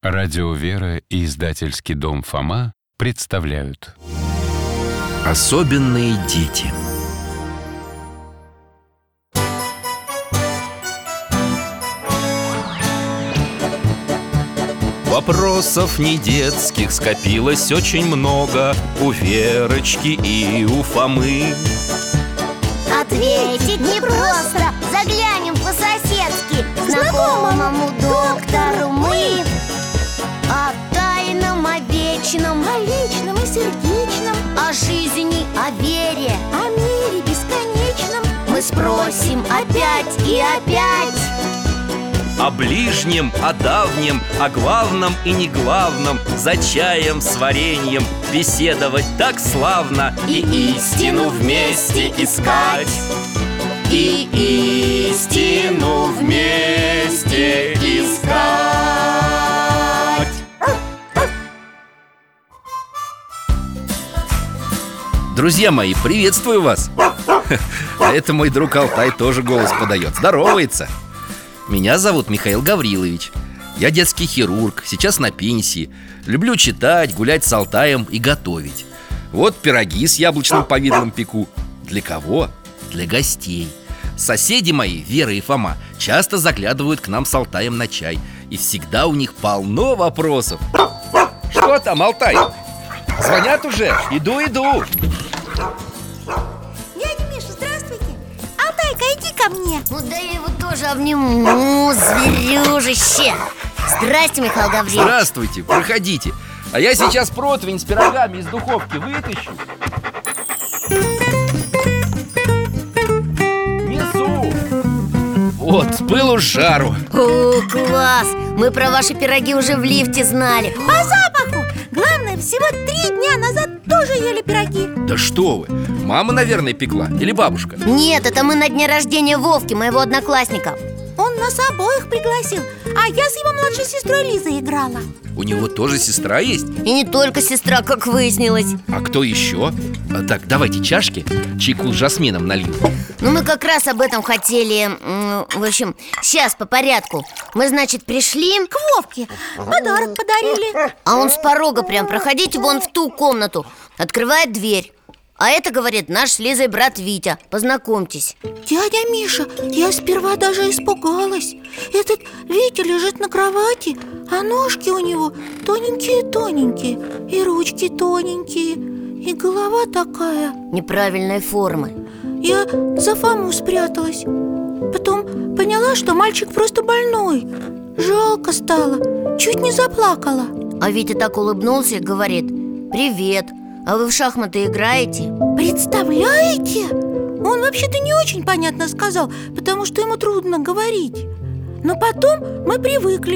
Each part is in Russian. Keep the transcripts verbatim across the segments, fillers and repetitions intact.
Радио «Вера» и издательский дом «Фома» представляют Особенные дети. Вопросов не детских скопилось очень много у Верочки и у Фомы. Ответить непросто, заглянем по-соседски к знакомому доктору мы. О тайном, о вечном, о личном и сердечном, о жизни, о вере, о мире бесконечном мы спросим опять и опять. О ближнем, о давнем, о главном и неглавном, за чаем с вареньем беседовать так славно. И истину вместе искать, и истину вместе искать. Друзья мои, приветствую вас. А это мой друг Алтай тоже голос подает, здоровается. Меня зовут Михаил Гаврилович. Я детский хирург, сейчас на пенсии. Люблю читать, гулять с Алтаем и готовить. Вот пироги с яблочным повидлом пеку. Для кого? Для гостей. Соседи мои, Вера и Фома, часто заглядывают к нам с Алтаем на чай. И всегда у них полно вопросов. Что там, Алтай? Звонят уже? Иду, иду. Дядя Миша, здравствуйте. Алтайка, иди ко мне. Ну да я его тоже обниму, зверюжище. Здрасте, Михаил Гаврилович. Здравствуйте, проходите. А я сейчас противень с пирогами из духовки вытащу. Несу. Вот, с пылу с жару. О, класс! Мы про ваши пироги уже в лифте знали. По запаху. Главное, всего три дня назад тоже ели пироги. Да что вы, мама, наверное, пекла или бабушка? Нет, это мы на дне рождения Вовки, моего одноклассника. Он нас обоих пригласил, а я с его младшей сестрой Лизой играла. У него тоже сестра есть? И не только сестра, как выяснилось. А кто еще? А, так, давайте чашки, чайку с жасмином налью. Ну, мы как раз об этом хотели. В общем, сейчас по порядку. Мы, значит, пришли К Вовке подарок подарили. а он с порога прям: проходите вон в ту комнату. Открывает дверь. А это, говорит, наш с Лизой брат Витя. Познакомьтесь. Дядя Миша, я сперва даже испугалась. Этот Витя лежит на кровати, а ножки у него тоненькие-тоненькие, и ручки тоненькие, и голова такая. Неправильной формы. Я за Фому спряталась. Потом поняла, что мальчик просто больной. Жалко стало, чуть не заплакала. А Витя так улыбнулся и говорит: привет, а вы в шахматы играете? Представляете? Он вообще-то не очень понятно сказал, потому что ему трудно говорить. Но потом мы привыкли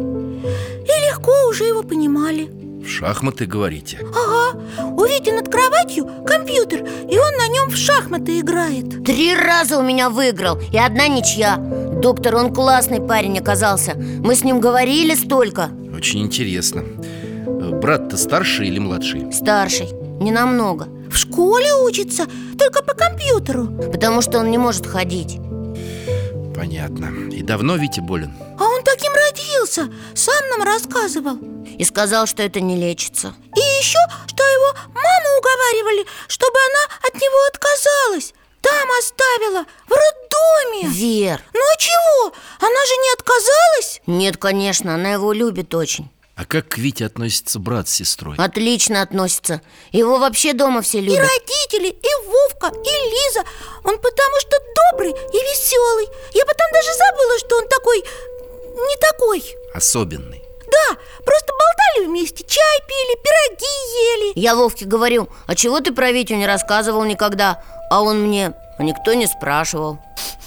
и легко уже его понимали. В шахматы, говорите? Ага, у Вити над кроватью компьютер, и он на нем в шахматы играет. Три раза у меня выиграл, и одна ничья. Доктор, он классный парень оказался. Мы с ним говорили столько. Очень интересно. Брат-то старший или младший? Старший, не намного. В школе учится, только по компьютеру. Потому что он не может ходить. Понятно. И давно Витя болен? А он таким родился, сам нам рассказывал. И сказал, что это не лечится. И еще, что его маму уговаривали, чтобы она от него отказалась. Там оставила, в роддоме. Вер. Ну а чего? Она же не отказалась? Нет, конечно, она его любит очень. А как к Вите относится брат с сестрой? Отлично относится. Его вообще дома все И любят. родители, и Вовка, и Лиза. Он потому что добрый и веселый. Я потом даже забыла, что он такой... не такой. Особенный. Да, просто болтали вместе, чай пили, пироги ели. Я Вовке говорю: а чего ты про Витю не рассказывал никогда? А он мне: а никто не спрашивал.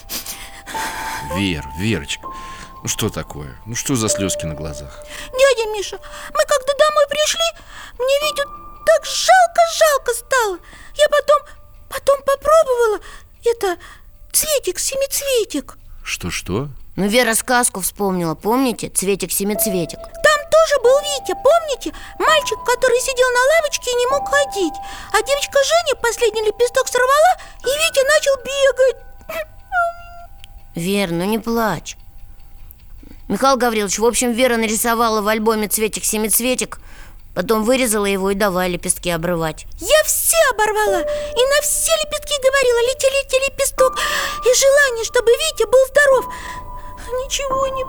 Вер, Верочка, ну что такое? Ну что за слезки на глазах? Дядя Миша, мы когда домой пришли, мне Витю так жалко-жалко стало. Я потом, потом попробовала это, цветик-семицветик. Что-что? Ну, Вера сказку вспомнила, помните? Цветик-семицветик. Там тоже был Витя, помните? Мальчик, который сидел на лавочке и не мог ходить. А девочка Женя последний лепесток сорвала, и Витя начал бегать. Вер, ну не плачь. Михаил Гаврилович, в общем, Вера нарисовала в альбоме цветик-семицветик, потом вырезала его и давай лепестки обрывать. Я все оборвала, и на все лепестки говорила: лети-лети лепесток. И желание, чтобы Витя был здоров. Ничего не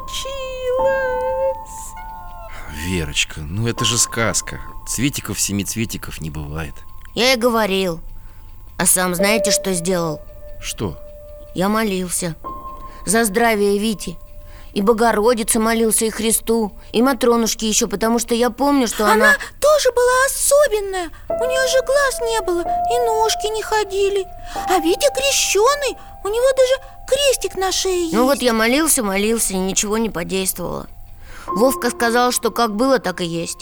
получилось. Верочка, ну это же сказка. Цветиков-семицветиков не бывает. Я и говорил. А сам знаете, что сделал? Что? Я молился за здравие Вити. И Богородице молился, и Христу, и Матронушке еще, потому что я помню, что она... Она тоже была особенная. У нее же глаз не было, и ножки не ходили. А Витя крещеный, у него даже крестик на шее есть. Ну вот я молился, молился, и ничего не подействовало. Вовка сказал, что как было, так и есть.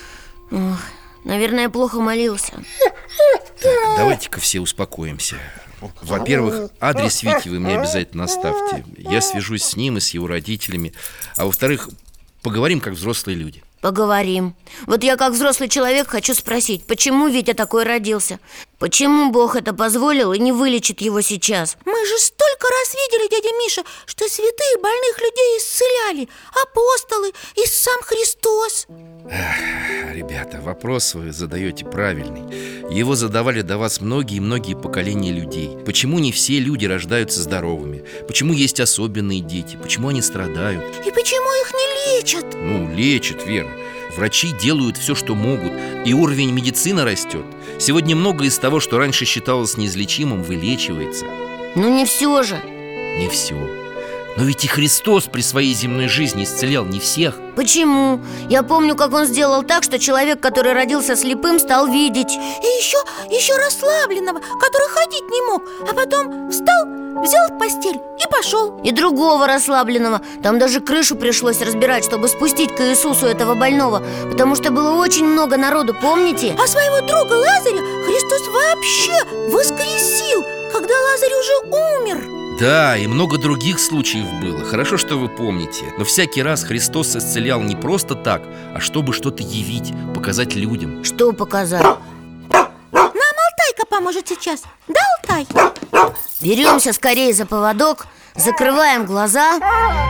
Ох, наверное, я плохо молился. Так, давайте-ка все успокоимся. Во-первых, адрес Вити вы мне обязательно оставьте. Я свяжусь с ним и с его родителями. А во-вторых, поговорим как взрослые люди. Поговорим. Вот я как взрослый человек хочу спросить, почему Витя такой родился? Почему Бог это позволил и не вылечит его сейчас? Мы же столько раз видели, дядя Миша, что святые больных людей исцеляли. Апостолы и сам Христос. Эх, ребята, вопрос вы задаете правильный. Его задавали до вас многие-многие поколения людей. Почему не все люди рождаются здоровыми? Почему есть особенные дети? Почему они страдают? И почему их не лечат? Ну, лечат, Вера. Врачи делают все, что могут, и уровень медицины растет. Сегодня многое из того, что раньше считалось неизлечимым, вылечивается. Ну не все же. Не все. Но ведь и Христос при своей земной жизни исцелял не всех. Почему? Я помню, как он сделал так, что человек, который родился слепым, стал видеть. И еще, еще расслабленного, который ходить не мог. А потом встал, взял в постель и пошел. И другого расслабленного. Там даже крышу пришлось разбирать, чтобы спустить к Иисусу этого больного, потому что было очень много народу, помните? А своего друга Лазаря Христос вообще воскресил, когда Лазарь уже умер. Да, и много других случаев было. Хорошо, что вы помните. Но всякий раз Христос исцелял не просто так, а чтобы что-то явить, показать людям. Что показать? Нам Алтайка поможет сейчас. Да, Алтай? Беремся скорее за поводок, закрываем глаза.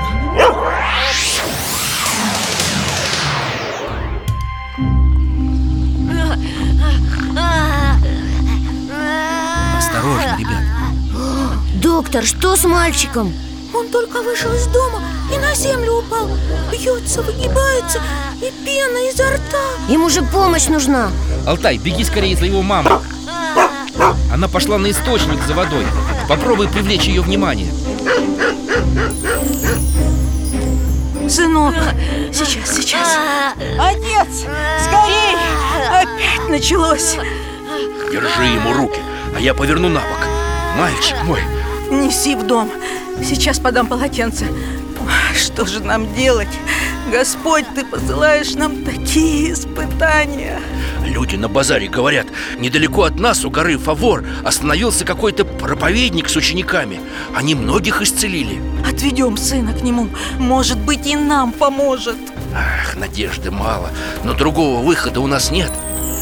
Осторожно, ребят. Доктор, что с мальчиком? Он только вышел из дома и на землю упал. Бьется, выгибается, и пена изо рта. Ему же помощь нужна. Алтай, беги скорее за его мамой. Она пошла на источник за водой. Попробуй привлечь ее внимание. Сынок, сейчас, сейчас. Отец, скорей! Опять началось. Держи ему руки, а я поверну на бок. Мальчик мой. Неси в дом. Сейчас подам полотенце. Что же нам делать? Господь, ты посылаешь нам такие испытания. Люди на базаре говорят, недалеко от нас, у горы Фавор, остановился какой-то проповедник с учениками. Они многих исцелили. Отведем сына к нему. Может быть, и нам поможет. Ах, надежды мало, но другого выхода у нас нет.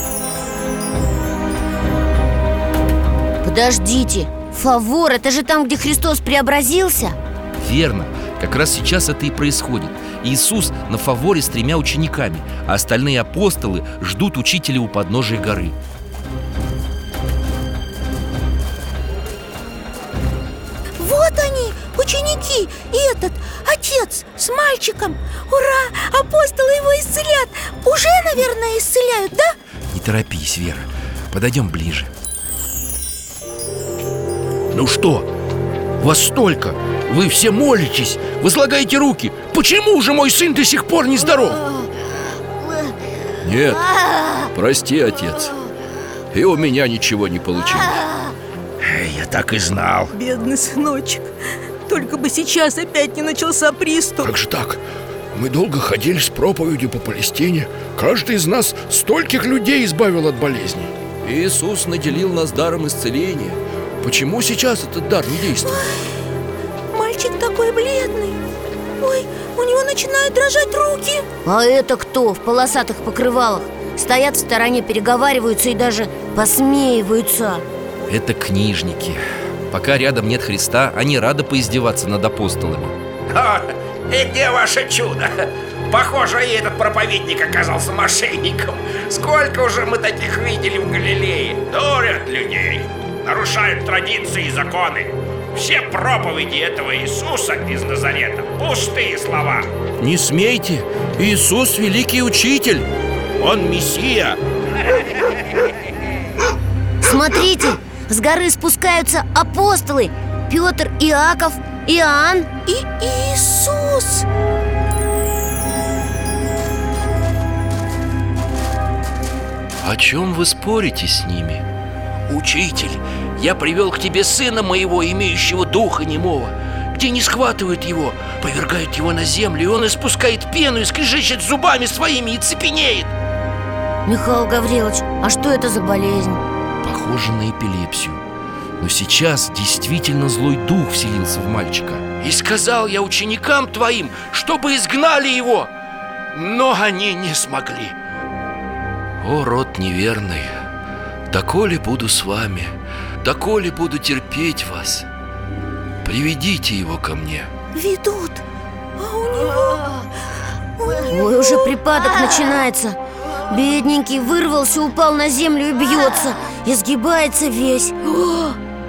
Подождите, Фавор, это же там, где Христос преобразился? Верно, как раз сейчас это и происходит. Иисус на Фаворе с тремя учениками, а остальные апостолы ждут учителя у подножия горы. Вот они, ученики, и этот отец с мальчиком. Ура, апостолы его исцелят. Уже, наверное, исцеляют, да? Не торопись, Вера, подойдем ближе. Ну что, вас столько, вы все молитесь, возлагаете руки. Почему же мой сын до сих пор не здоров? Нет, прости, отец. И у меня ничего не получилось. Я так и знал. Бедный сыночек. Только бы сейчас опять не начался приступ. Как же так? Мы долго ходили с проповедью по Палестине. Каждый из нас стольких людей избавил от болезней. Иисус наделил нас даром исцеления. Почему сейчас этот дар не действует? Мальчик такой бледный. Ой, у него начинают дрожать руки. А это кто в полосатых покрывалах? Стоят в стороне, переговариваются и даже посмеиваются. Это книжники. Пока рядом нет Христа, они рады поиздеваться над апостолами. Ха, И где ваше чудо? Похоже, и этот проповедник оказался мошенником. Сколько уже мы таких видели в Галилее? Дурят людей, нарушают традиции и законы. Все проповеди этого Иисуса из Назарета – пустые слова. Не смейте, Иисус – великий учитель. Он Мессия. Смотрите, с горы спускаются апостолы Петр, Иаков, Иоанн И Иисус. О чем вы спорите с ними? Учитель, я привел к тебе сына моего, имеющего духа немого. Где не схватывают его, повергают его на землю, и он испускает пену и скрежещет зубами своими и цепенеет. Михаил Гаврилович, а что это за болезнь? Похоже на эпилепсию. Но сейчас действительно злой дух вселился в мальчика. И сказал я ученикам твоим, чтобы изгнали его, но они не смогли. О, род неверный, доколе буду с вами, доколе буду терпеть вас, приведите его ко мне. Ведут. А у него... у него- Ой, уже припадок начинается. Бедненький вырвался, упал на землю и бьется. Изгибается весь. О!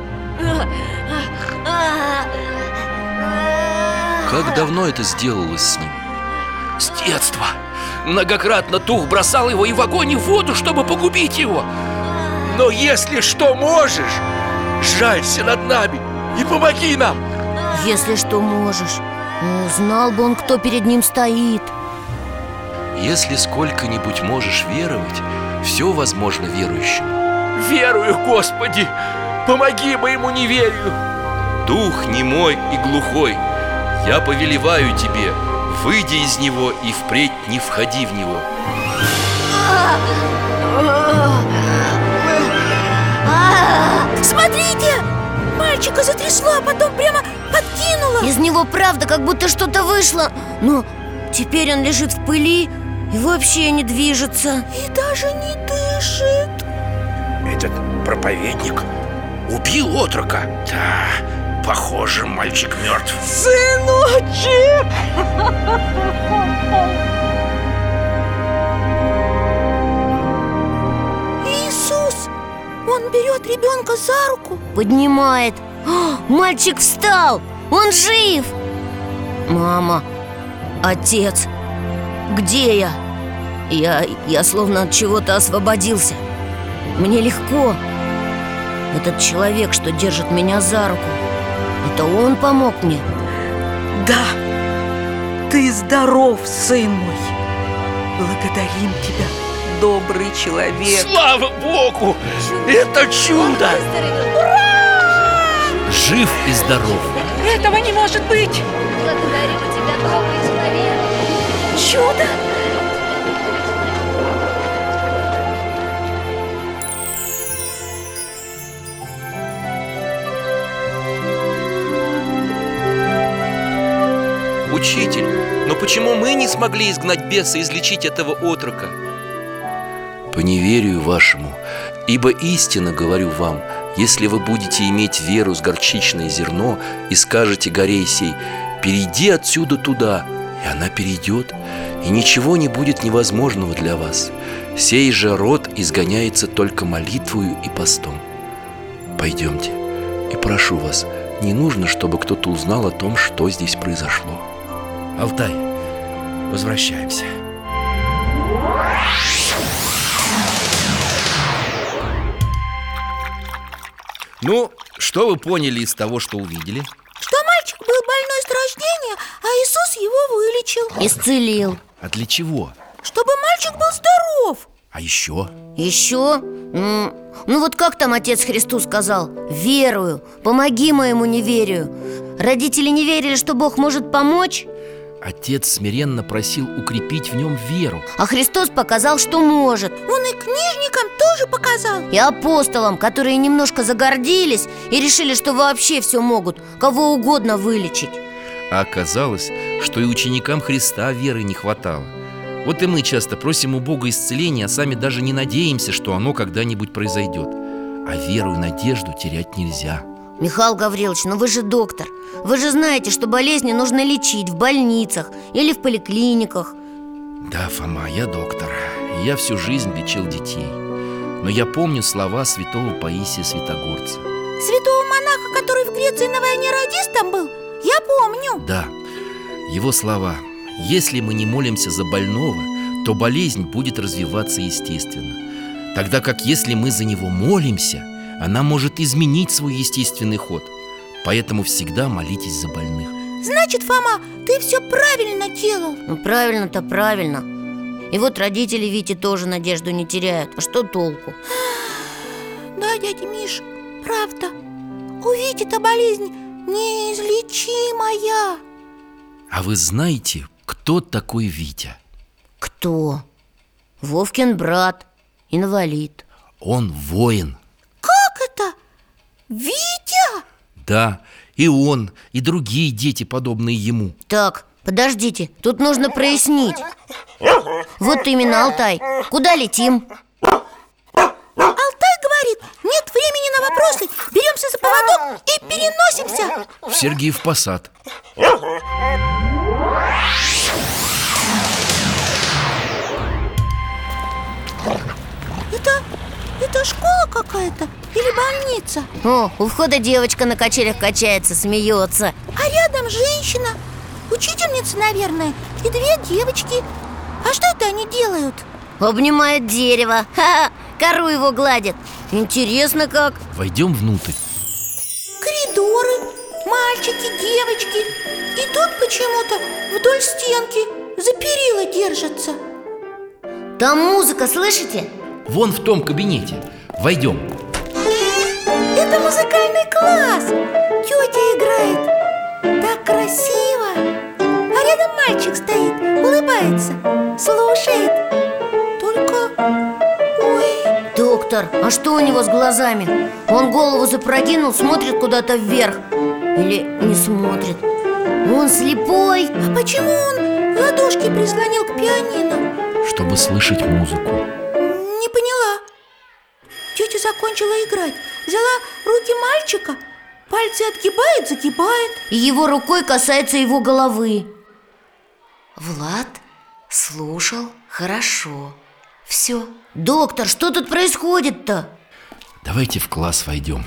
Как давно это сделалось с ним? С детства. Многократно дух бросал его и в огонь, и в воду, чтобы погубить его. Но если что можешь, жалься над нами и помоги нам. Если что можешь. Ну, знал бы он, кто перед ним стоит. Если сколько-нибудь можешь веровать, все возможно верующему. Верую, Господи, помоги моему неверию. Дух немой и глухой, я повелеваю тебе, выйди из него и впредь не входи в него. Смотрите! Мальчика затрясло, а потом прямо подкинуло. Из него правда как будто что-то вышло. Но теперь он лежит в пыли и вообще не движется. И даже не дышит. Этот проповедник убил отрока. Да, похоже, мальчик мертв. Сыночек! Иисус! Он берет ребенка за руку. Поднимает. О, мальчик встал! Он жив! Мама, отец, где я? Я, я словно от чего-то освободился. Мне легко. Этот человек, что держит меня за руку, это он помог мне. Да, ты здоров, сын мой. Благодарим тебя, добрый человек. Слава Богу! Это чудо! Жив и здоров. Этого не может быть. Благодарим тебя, добрый человек. Чудо! Учитель, но почему мы не смогли изгнать беса и излечить этого отрока? По неверию вашему, ибо истинно говорю вам, если вы будете иметь веру с горчичное зерно и скажете горе сей: перейди отсюда туда, и она перейдет, и ничего не будет невозможного для вас. Сей же род изгоняется только молитвою и постом. Пойдемте, и прошу вас, не нужно, чтобы кто-то узнал о том, что здесь произошло. Алтай, возвращаемся. Ну, что вы поняли из того, что увидели? Что мальчик был больной с рождения, а Иисус его вылечил. Исцелил. А для чего? Чтобы мальчик был здоров. А еще? Еще? М, Ну вот как там Отец Христу сказал? Верую, помоги моему неверию. Родители не верили, что Бог может помочь, Отец смиренно просил укрепить в нем веру. а Христос показал, что может. Он и книжникам тоже показал. И апостолам, которые немножко загордились и решили, что вообще все могут, кого угодно вылечить. А оказалось, что и ученикам Христа веры не хватало. Вот и мы часто просим у Бога исцеления, а сами даже не надеемся, что оно когда-нибудь произойдет. А веру и надежду терять нельзя. Михаил Гаврилович, ну вы же доктор. Вы же знаете, что болезни нужно лечить в больницах или в поликлиниках. Да, Фома, я доктор. И я всю жизнь лечил детей. Но я помню слова святого Паисия Святогорца. Святого монаха, который в Греции на войне радистом был? Я помню. Да, его слова: если мы не молимся за больного, то болезнь будет развиваться естественно. Тогда как если мы за него молимся, она может изменить свой естественный ход. Поэтому всегда молитесь за больных. Значит, Фома, ты все правильно делал. Ну правильно-то правильно. И вот родители Вити тоже надежду не теряют. А что толку? Да, дядя Миш, правда. У Вити-то болезнь неизлечимая. А вы знаете, кто такой Витя? Кто? Вовкин брат, инвалид. Он воин. Как это? Витя? Да, и он, и другие дети, подобные ему. Так, подождите, тут нужно прояснить. Вот именно, Алтай. Куда летим? Алтай говорит, нет времени на вопросы. Беремся за поводок и переносимся В Сергиев Посад. Это, это школа какая-то или больница? О, у входа девочка на качелях качается, смеется. А рядом женщина, учительница, наверное, и две девочки. А что это они делают? Обнимает дерево. Ха-ха, кору его гладит. Интересно как. Войдем внутрь. Коридоры, мальчики, девочки. И тут почему-то вдоль стенки за перила держатся. Там музыка, слышите? Вон в том кабинете. Войдем. Это музыкальный класс. Тетя играет. Так красиво. А рядом мальчик стоит, улыбается, слушает. Только... Ой... Доктор, а что у него с глазами? Он голову запрокинул, смотрит куда-то вверх. Или не смотрит? Он слепой. А почему он ладошки прислонил к пианино? Чтобы слышать музыку. Не поняла. Тетя закончила играть, взяла руки мальчика, пальцы отгибает, загибает. И его рукой касается его головы. Влад слушал хорошо. Все. Доктор, что тут происходит-то? Давайте в класс войдем.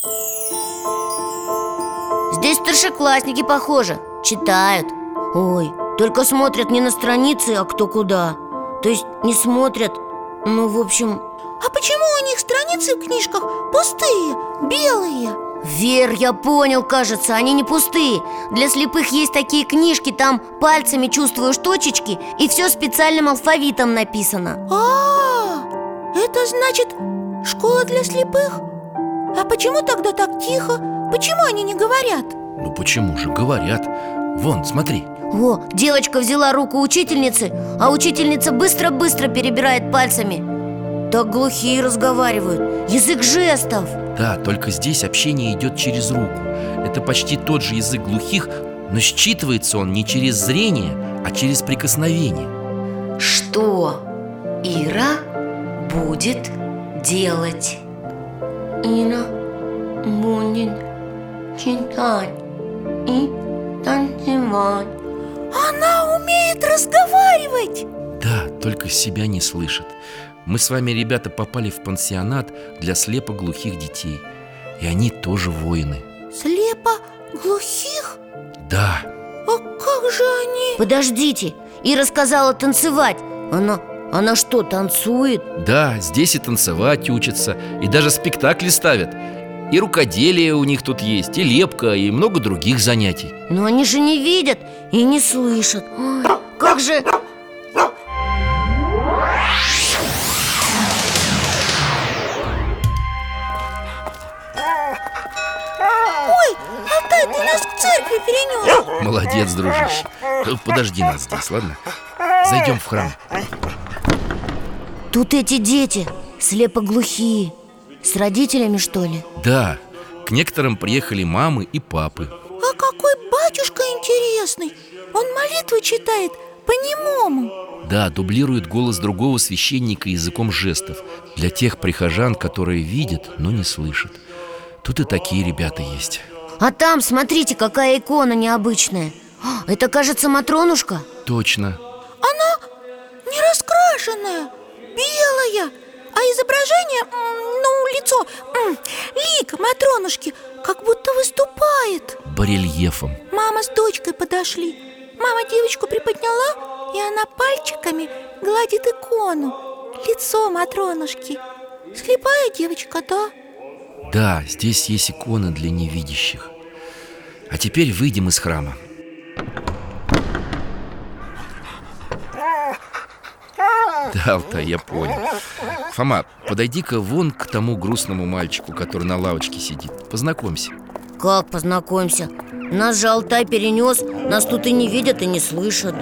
Здесь старшеклассники, похоже, читают. Ой, только смотрят не на страницы, а кто куда. То есть не смотрят, ну, в общем... А почему у них страницы в книжках пустые, белые? Вер, я понял, кажется, они не пустые. Для слепых есть такие книжки, там пальцами чувствуешь точечки, и все специальным алфавитом написано. А, это значит школа для слепых? А почему тогда так тихо? Почему они не говорят? Ну почему же, говорят. Вон, смотри. О, девочка взяла руку учительницы, а учительница быстро-быстро перебирает пальцами. Так глухие разговаривают. Язык жестов. Да, только здесь общение идет через руку. Это почти тот же язык глухих, но считывается он не через зрение, а через прикосновение. Что Ира будет делать? Ира будет читать и танцевать. Она умеет разговаривать. Да, только себя не слышит. Мы с вами, ребята, попали в пансионат для слепоглухих детей. И они тоже воины. Слепо-глухих? Да. А как же они? Подождите, Ира сказала танцевать. Она, она что, танцует? Да, здесь и танцевать учатся, и даже спектакли ставят. И рукоделие у них тут есть, и лепка, и много других занятий. Но они же не видят и не слышат. Ой, как же... Ой, Алтай, ты нас к церкви перенес. Молодец, дружище. Подожди нас здесь, ладно? Зайдем в храм. Тут эти дети, слепоглухие. С родителями, что ли? Да, к некоторым приехали мамы и папы. А какой батюшка интересный. Он молитвы читает по-немому. Да, дублирует голос другого священника языком жестов для тех прихожан, которые видят, но не слышат. тут и такие ребята есть. А там, смотрите, какая икона необычная. А, это, кажется, Матронушка. Точно. Она не раскрашенная, белая, а изображение, ну, лицо, лик Матронушки как будто выступает. Барельефом. Мама с дочкой подошли. Мама девочку приподняла, и она пальчиками гладит икону. Лицо Матронушки. Слепая девочка, да? Да, здесь есть иконы для невидящих. А теперь выйдем из храма. Да, Алтай, я понял. Фома, подойди-ка вон к тому грустному мальчику, который на лавочке сидит. Познакомься. Как познакомься? Нас же Алтай перенес. Нас тут и не видят, и не слышат.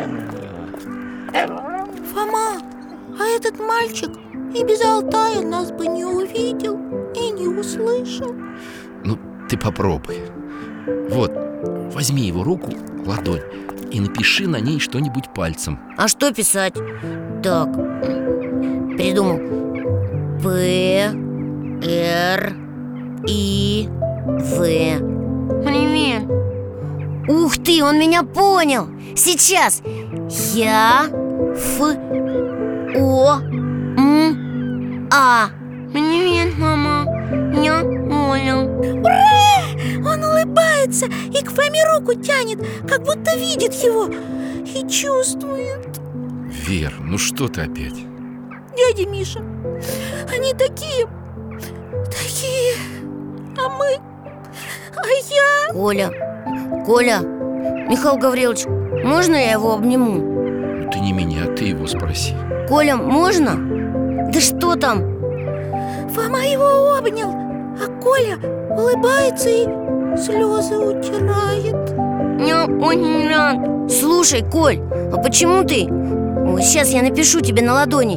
Фома, а этот мальчик и без Алтая нас бы не увидел и не услышал. Ну, ты попробуй. Вот, возьми его руку, ладонь, и напиши на ней что-нибудь пальцем. А что писать? Так, придумал. П, Р, И, В. Привет. Ух ты, он меня понял. Сейчас. Я, Ф, О, М, А. Привет, мама. Я понял. Ура! Он улыбается и к Фоме руку тянет, как будто видит его и чувствует. Вер, ну что ты опять? Дядя Миша, они такие, такие, а мы, а я... Коля, Коля, Михаил Гаврилович, можно я его обниму? Ну, ты не меня, ты его спроси. Коля, можно? Да что там? Фома его обнял, а Коля улыбается и слезы утирает. Я очень рад. Слушай, Коль, а почему ты... Ой, сейчас я напишу тебе на ладони.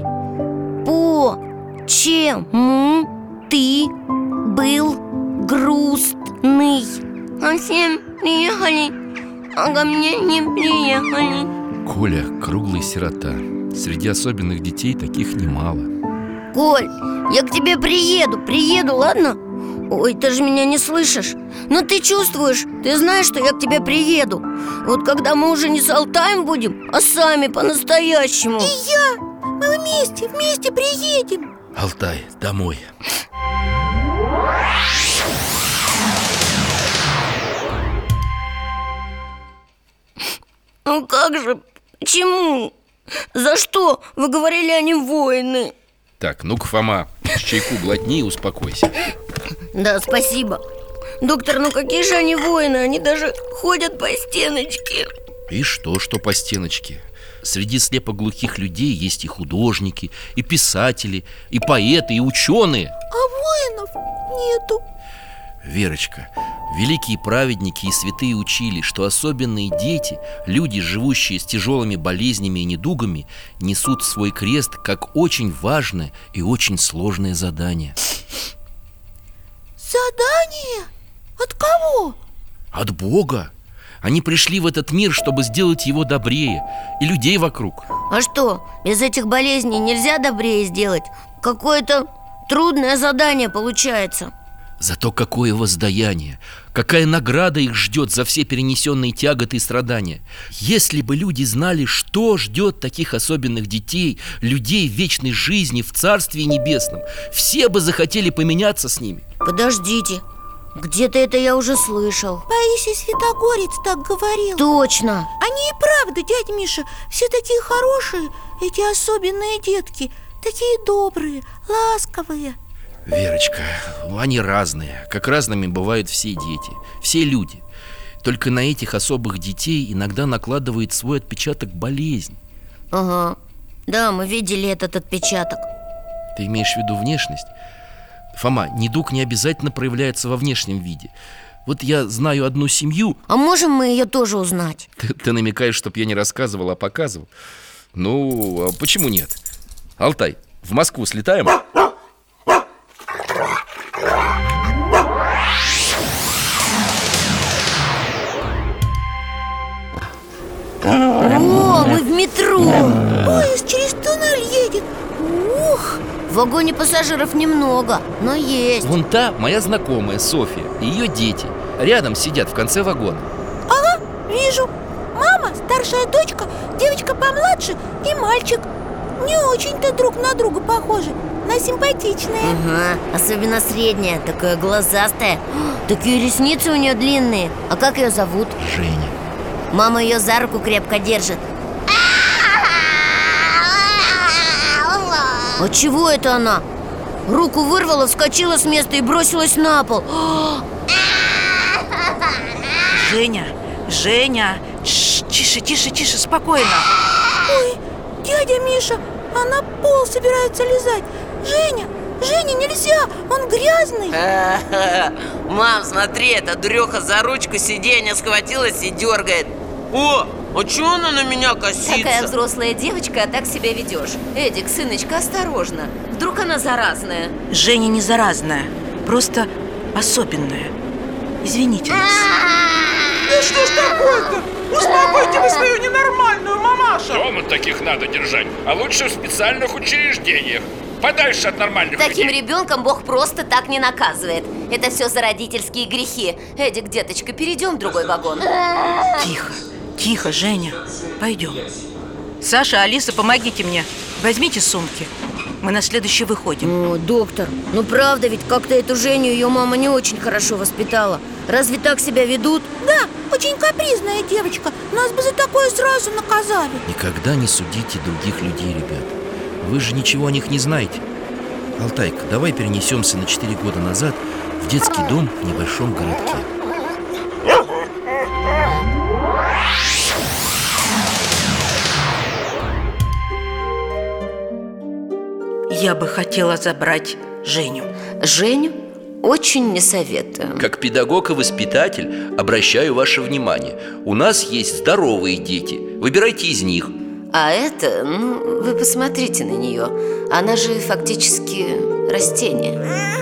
Почему ты был грустный? А все приехали, а ко мне не приехали. Коля круглый сирота. Среди особенных детей таких немало. Коль, я к тебе приеду, приеду, ладно? Ой, ты же меня не слышишь. Но ты чувствуешь, ты знаешь, что я к тебе приеду. Вот когда мы уже не с Алтаем будем, а сами по-настоящему. И я, мы вместе, вместе приедем. Алтай, домой. Ну как же, почему? За что? Вы говорили, они воины. Так, ну-ка, Фома, чайку глотни и успокойся. Да, спасибо. Доктор, ну какие же они воины? Они даже ходят по стеночке. И что, что по стеночке? Среди слепоглухих людей есть и художники, и писатели, и поэты, и ученые. А воинов нету. Верочка, великие праведники и святые учили, что особенные дети, люди, живущие с тяжелыми болезнями и недугами, несут свой крест как очень важное и очень сложное задание. Задание? От кого? От Бога. Они пришли в этот мир, чтобы сделать его добрее, и людей вокруг. А что, без этих болезней нельзя добрее сделать? Какое-то трудное задание получается. Зато какое воздаяние, какая награда их ждет за все перенесенные тяготы и страдания. Если бы люди знали, что ждет таких особенных детей, людей в вечной жизни, в Царстве Небесном, все бы захотели поменяться с ними. Подождите, где-то это я уже слышал. Паисий Святогорец так говорил. Точно. Они и правда, дядя Миша, все такие хорошие, эти особенные детки, такие добрые, ласковые. Верочка, они разные, как разными бывают все дети, все люди. Только на этих особых детей иногда накладывает свой отпечаток болезнь. Ага, да, мы видели этот отпечаток. Ты имеешь в виду внешность? Фома, недуг не обязательно проявляется во внешнем виде. Вот я знаю одну семью. А можем мы ее тоже узнать? Ты, ты намекаешь, чтоб я не рассказывал, а показывал? Ну, а почему нет? Алтай, в Москву слетаем? О, мы в метро. Поезд через туннель едет. Ух, В вагоне пассажиров немного, но есть. Вон та моя знакомая Софья и ее дети рядом сидят в конце вагона. Ага, вижу. Мама, старшая дочка, девочка помладше и мальчик. Не очень-то друг на друга похожи, но симпатичные. Ага, особенно средняя, такая глазастая. Такие ресницы у нее длинные. А как ее зовут? Женя. Мама ее за руку крепко держит. А чего это она? Руку вырвала, вскочила с места и бросилась на пол. Женя, Женя, Ш, тише, тише, тише, спокойно. Ой, дядя Миша, она пол собирается лизать. Женя, Женя, нельзя, он грязный. Мам, смотри, эта дуреха за ручку сиденья схватилась и дергает. О, а чё она на меня косится? Такая взрослая девочка, а так себя ведешь. Эдик, сыночка, осторожно. Вдруг она заразная. Женя не заразная, просто особенная. Извините нас. Да что ж такое-то? Успокойте вы свою ненормальную мамашу. Дома таких надо держать, а лучше в специальных учреждениях, подальше от нормальных Таким людей. ребенком Бог просто так не наказывает. Это все за родительские грехи. Эдик, деточка, перейдем в другой вагон. Тихо, тихо, Женя, пойдем. Саша, Алиса, помогите мне. Возьмите сумки. Мы на следующий выходим. О, доктор, ну правда, ведь как-то эту Женю ее мама не очень хорошо воспитала. Разве так себя ведут? Да, очень капризная девочка. Нас бы за такое сразу наказали. Никогда не судите других людей, ребят. Вы же ничего о них не знаете. Алтайка, давай перенесемся на четыре года назад в детский дом в небольшом городке. Я бы хотела забрать Женю. Женю очень не советую. Как педагог и воспитатель обращаю ваше внимание. У нас есть здоровые дети. Выбирайте из них. А это, ну, вы посмотрите на нее. Она же фактически растение.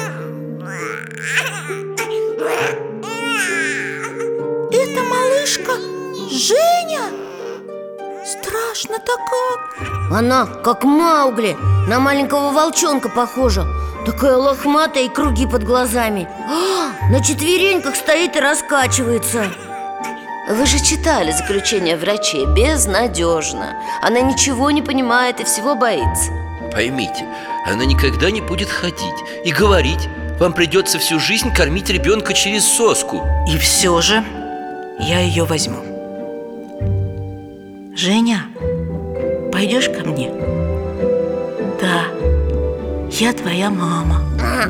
Это малышка Женя? Страшно-то как. Она как Маугли, на маленького волчонка похожа. Такая лохматая и круги под глазами. А, на четвереньках стоит и раскачивается. Вы же читали заключение врачей. Безнадежно. Она ничего не понимает и всего боится. Поймите, она никогда не будет ходить и говорить. Вам придется всю жизнь кормить ребенка через соску. И все же я ее возьму. Женя, пойдешь ко мне? Да, я твоя мама.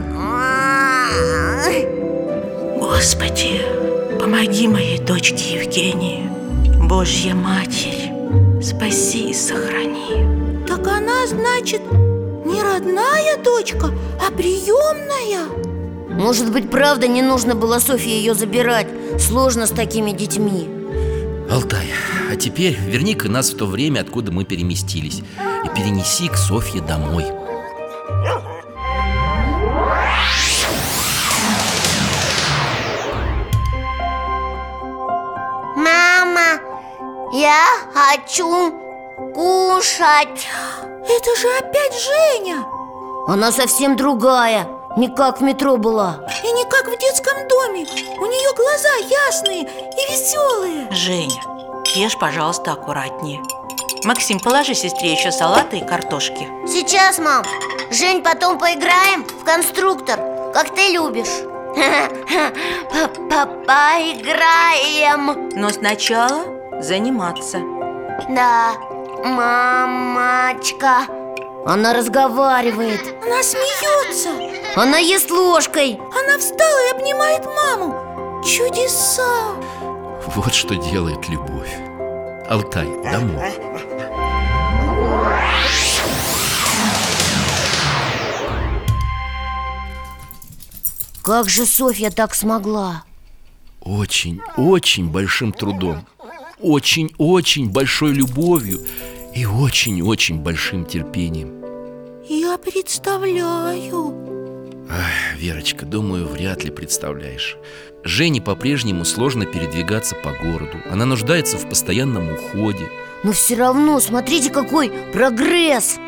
Господи, помоги моей дочке Евгении. Божья Матерь, спаси и сохрани. Так она, значит, не родная дочка, а приемная? Может быть, правда, не нужно было Софье ее забирать. Сложно с такими детьми. Алтай, а теперь верни-ка нас в то время, откуда мы переместились, и перенеси к Софье домой. Мама, я хочу кушать. Это же опять Женя. Она совсем другая, не как в метро была. И не как в детском доме. У нее глаза ясные и веселые. Женя, ешь, пожалуйста, аккуратнее. Максим, положи сестре еще салата и картошки. Сейчас, мам. Жень, потом поиграем в конструктор, как ты любишь. Поиграем. Но сначала заниматься. Да, мамочка. Она разговаривает. Она смеется. Она ест ложкой. Она встала и обнимает маму. Чудеса. Вот что делает любовь. Алтай, домой. Как же Софья так смогла? Очень, очень большим трудом. Очень-очень большой любовью и очень-очень большим терпением. Я представляю. Ах, Верочка, думаю, вряд ли представляешь. Жене по-прежнему сложно передвигаться по городу. Она нуждается в постоянном уходе. Но все равно, смотрите, какой прогресс.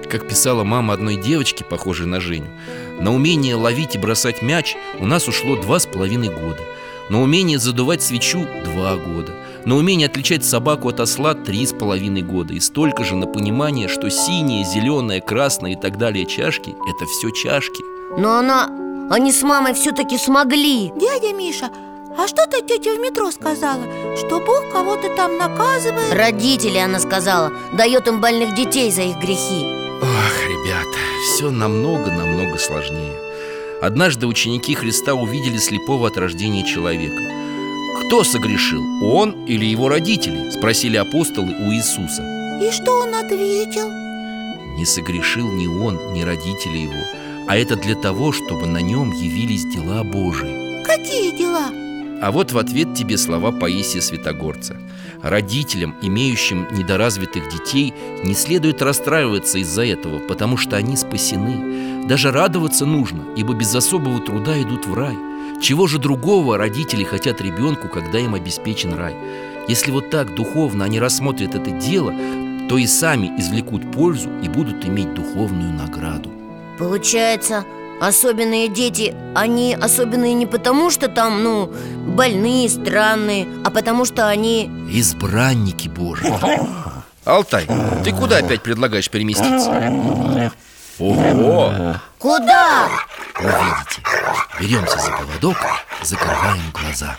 Как писала мама одной девочки, похожей на Женю, на умение ловить и бросать мяч у нас ушло два с половиной года. На умение задувать свечу – два года. На умение отличать собаку от осла – три с половиной года. И столько же на понимание, что синие, зеленые, красные и так далее чашки – это все чашки. Но она... Они с мамой все-таки смогли. Дядя Миша, а что-то тетя в метро сказала? Что Бог кого-то там наказывает? Родители, она сказала, дает им больных детей за их грехи. Ох, ребята, все намного-намного сложнее. Однажды ученики Христа увидели слепого от рождения человека. Кто согрешил, он или его родители? Спросили апостолы у Иисуса. И что он ответил? Не согрешил ни он, ни родители его, а это для того, чтобы на нем явились дела Божии. Какие дела? А вот в ответ тебе слова Паисия Святогорца. Родителям, имеющим недоразвитых детей, не следует расстраиваться из-за этого, потому что они спасены. Даже радоваться нужно, ибо без особого труда идут в рай. Чего же другого родители хотят ребенку, когда им обеспечен рай? Если вот так духовно они рассмотрят это дело, то и сами извлекут пользу и будут иметь духовную награду. Получается, особенные дети, они особенные не потому, что там, ну, больные, странные, а потому что они... избранники Божьи. Алтай, ты куда опять предлагаешь переместиться? Ого! Куда? Увидите. Беремся за поводок, закрываем глаза.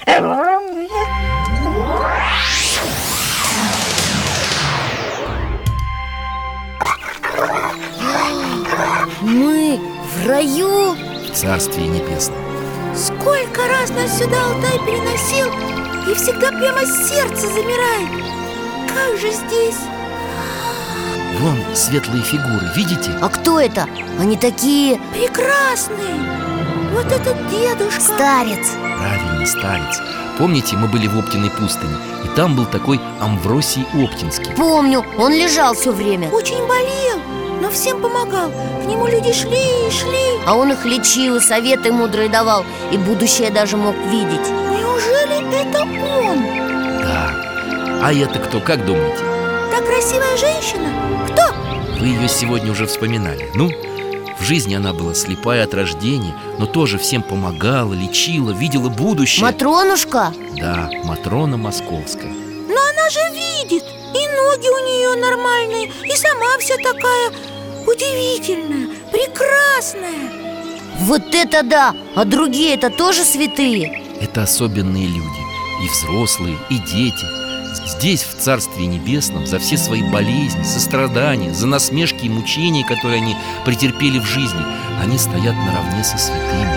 Мы в раю? В Царстве Небесном. Сколько раз нас сюда Алтай переносил, и всегда прямо сердце замирает. Как же здесь? Вон светлые фигуры, видите? А кто это? Они такие... Прекрасные! Вот этот дедушка. Старец. Правильно, старец. Помните, мы были в Оптиной пустыне, и там был такой Амвросий Оптинский. Помню, он лежал все время. Очень болел, но всем помогал. К нему люди шли и шли. А он их лечил, и советы мудрые давал, и будущее даже мог видеть. Неужели это он? Да. А это кто, как думаете? Та красивая женщина? Кто? Вы ее сегодня уже вспоминали. Ну, в жизни она была слепая от рождения, но тоже всем помогала, лечила, видела будущее. Матронушка? Да, Матрона Московская. Но она же видит. И ноги у нее нормальные, и сама вся такая удивительная, прекрасная. Вот это да! А другие-то тоже святые? Это особенные люди. И взрослые, и дети. Здесь, в Царстве Небесном, за все свои болезни, сострадания, за насмешки и мучения, которые они претерпели в жизни, они стоят наравне со святыми.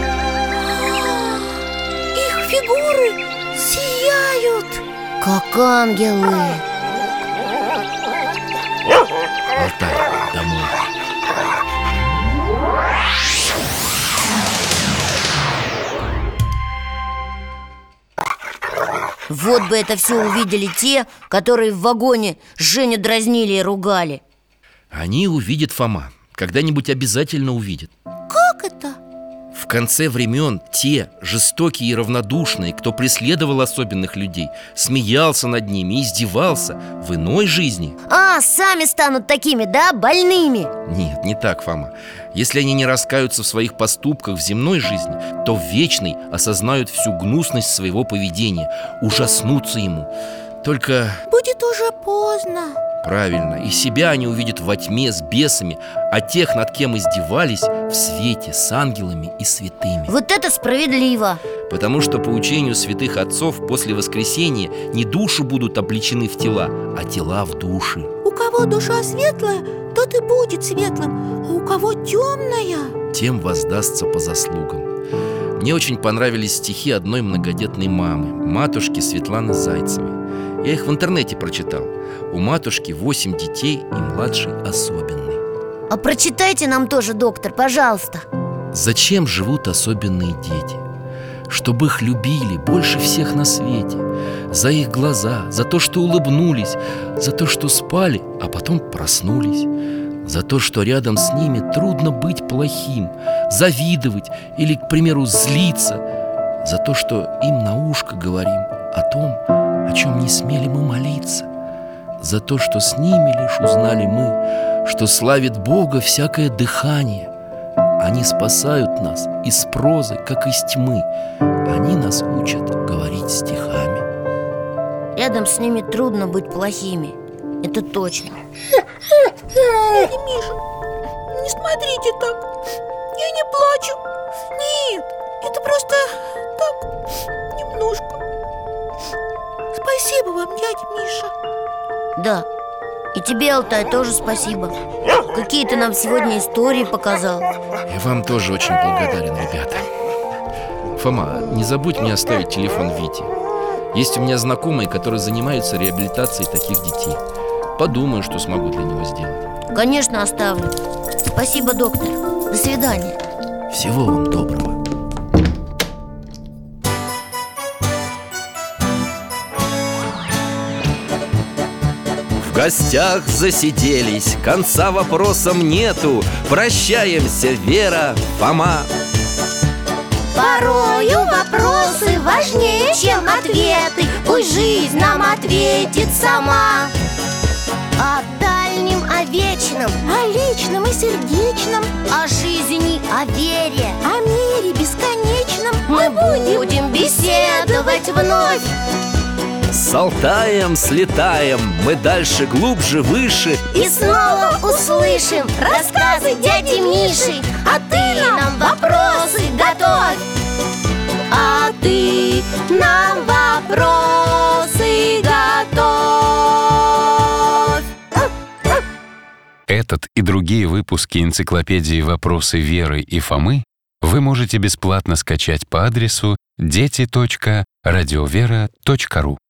Их фигуры сияют, как ангелы. Алтай, домой. Вот бы это все увидели те, которые в вагоне Женю дразнили и ругали. Они увидят, Фома. Когда-нибудь обязательно увидят. Как это? В конце времен те, жестокие и равнодушные, кто преследовал особенных людей, смеялся над ними, издевался, в иной жизни. А, сами станут такими, да, больными? Нет, не так, Фома. Если они не раскаются в своих поступках в земной жизни, то в вечной осознают всю гнусность своего поведения, ужаснутся ему. Только... будет уже поздно. Правильно, и себя они увидят во тьме с бесами, а тех, над кем издевались, в свете с ангелами и святыми. Вот это справедливо. Потому что по учению святых отцов после воскресения не души будут облечены в тела, а тела в души. У кого душа светлая, тот и будет светлым, а у кого темная, тем воздастся по заслугам. Мне очень понравились стихи одной многодетной мамы, матушки Светланы Зайцевой. Я их в интернете прочитал. У матушки восемь детей, и младший особенный. А прочитайте нам тоже, доктор, пожалуйста. Зачем живут особенные дети? Чтобы их любили больше всех на свете. За их глаза, за то, что улыбнулись, за то, что спали, а потом проснулись, за то, что рядом с ними трудно быть плохим, завидовать или, к примеру, злиться, за то, что им на ушко говорим о том, о чем не смели мы молиться, за то, что с ними лишь узнали мы, что славит Бога всякое дыхание. Они спасают нас из прозы, как из тьмы. Они нас учат говорить стихами. Рядом с ними трудно быть плохими. Это точно. Дядя Миша, не смотрите так. Я не плачу. Нет, это просто так, немножко. Спасибо вам, дядя Миша. Да, и тебе, Алтай, тоже спасибо. Какие ты нам сегодня истории показал. Я вам тоже очень благодарен, ребята. Фома, не забудь мне оставить телефон Вити. Есть у меня знакомые, которые занимаются реабилитацией таких детей. Подумаю, что смогу для него сделать. Конечно, оставлю. Спасибо, доктор. До свидания. Всего вам доброго. В гостях засиделись, конца вопросам нету. Прощаемся, Вера, Фома. Порою вопросы важнее, чем ответы. Пусть жизнь нам ответит сама. О дальнем, о вечном, О личном и сердечном, о жизни, о вере о мире бесконечном мы будем беседовать вновь. С Алтаем слетаем, мы дальше, глубже, выше. И снова услышим рассказы дяди Миши. А ты нам вопросы готовь. А ты нам вопросы готовь. Этот и другие выпуски энциклопедии «Вопросы Веры и Фомы» вы можете бесплатно скачать по адресу дети точка радиовера точка ру.